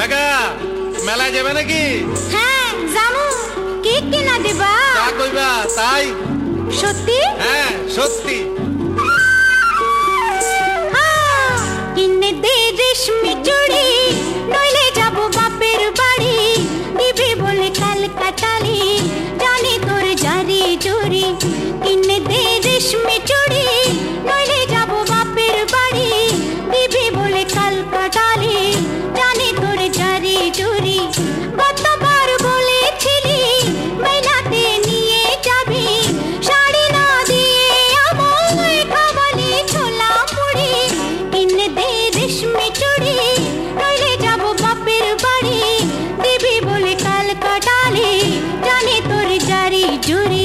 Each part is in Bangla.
আগা মেলায় যাবে নাকি? হ্যাঁ জামু। কি কিনা দিবা? তা কইবা তাই। সত্যি? হ্যাঁ সত্যি। কিনে দে রেশমি চুড়ি, নইলে যাব বাপের বাড়ি। দিবি বলে কাল কাটালি, জানি তোর জারি জুরি। কিনে দে রেশমি চুড়ি, নইলে যাব বাপের বাড়ি। দিবি বলে কাল কাটালি, জানি তোর জারি জুরি। কতবার বলেছিলি মেলাতে নিয়ে যাবি, শাড়ি না দিয়ে আমায় খাওয়ালি ছোলা মুড়ি। কিনে দে রেশমি চুড়ি, নইলে যাব বাপের বাড়ি। দিবি বলে কাল কাটালি, জানি তোর জারি জুরি।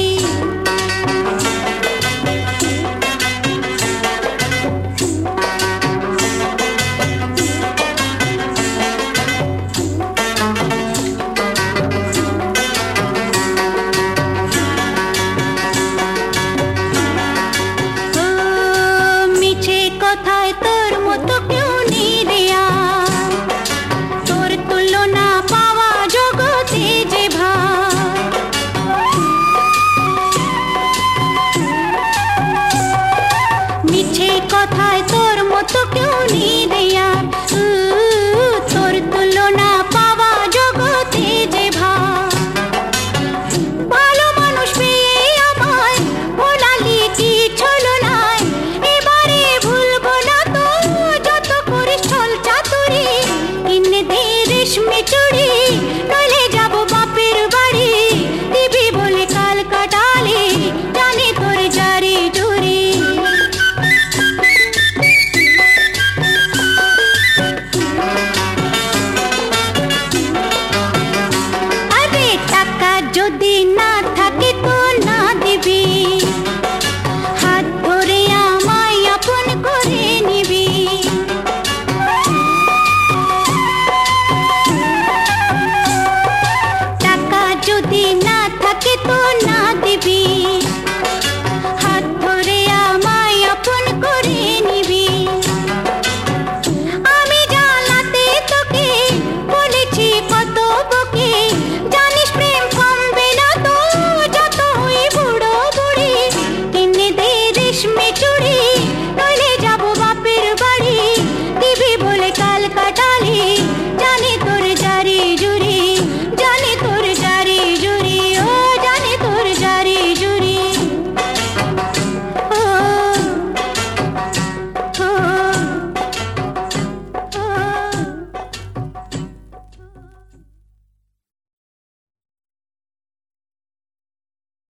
মিছে কথায় তোর মতো কেউ নেই রে আর, তোর তুলনা পাওয়া জগতে যে ভার। মিছে কথায় তোর মতো কেউ নেই